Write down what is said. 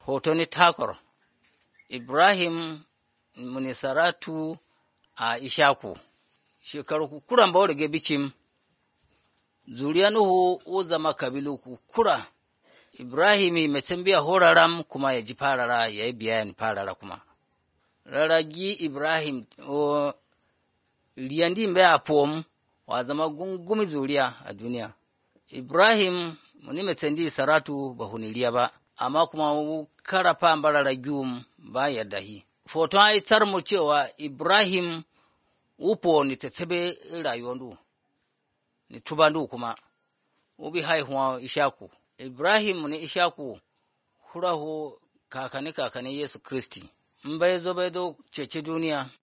Hotoni takor Ibrahim muni Saratu a Ishaku shekaru kukuran bawa da bicim zuriya Nuhu o zama kabilu kukura Ibrahim mai biya horaram kuma ya ji farara ya yi biyan farara kuma raragi Ibrahim o liyandi mbe a pom wa zama gungumi zuriya a duniya Ibrahim muni mai Saratu ba huniliya ba amma kuma karafa barara gyum ba yadda hi foton ai mu cewa Ibrahim upo ni tetebe rayuwandu ni tubandu kuma ubi haihuwa Ishaku Ibrahim ni Ishaku hurahu kakani Yesu Kristi mbai zo cece duniya